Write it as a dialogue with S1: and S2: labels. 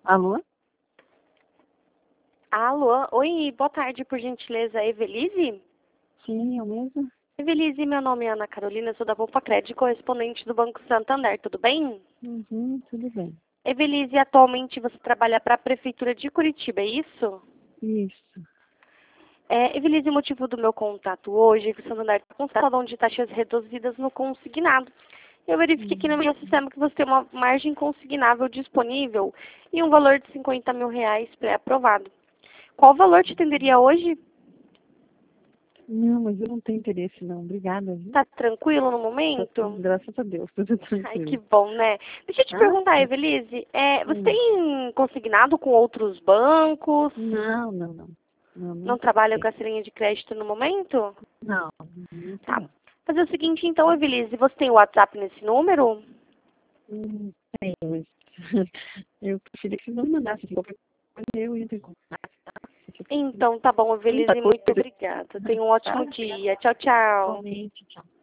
S1: Alô?
S2: Alô, oi, boa tarde, por gentileza, Evelise?
S1: Sim, eu mesma?
S2: Evelise, meu nome é Ana Carolina, sou da Volpa Cred, correspondente do Banco Santander, tudo bem?
S1: Tudo bem.
S2: Evelise, atualmente você trabalha para a Prefeitura de Curitiba, é isso?
S1: Isso.
S2: Evelise, o motivo do meu contato hoje é que o Santander está com salão de taxas reduzidas no consignado. Eu verifiquei aqui no meu sistema que você tem uma margem consignável disponível e um valor de R$ 50.000 pré-aprovado. Qual valor te atenderia hoje?
S1: Não, mas eu não tenho interesse não. Obrigada, viu?
S2: Tá tranquilo no
S1: Tá tudo,
S2: momento?
S1: graças a Deus, tudo
S2: Ai, que
S1: tranquilo.
S2: bom, né? Deixa eu te
S1: Ah,
S2: perguntar,
S1: sim.
S2: Evelise, você
S1: Hum.
S2: tem consignado com outros bancos?
S1: Não, não, não. Não,
S2: Não
S1: não
S2: trabalha com
S1: tem.
S2: essa linha de crédito no momento?
S1: Não, não tem
S2: Tá.
S1: não.
S2: Fazer o seguinte, então, Evelise, você tem o WhatsApp nesse número?
S1: Tem, mas eu preferia que você não mandasse qualquer coisa, eu entro em contato, tá? Porque
S2: Então, tá bom,
S1: muita
S2: Evelise, muito
S1: coisa,
S2: obrigada. Tenha um
S1: tá?
S2: ótimo dia. Tchau, tchau.
S1: Igualmente, tchau.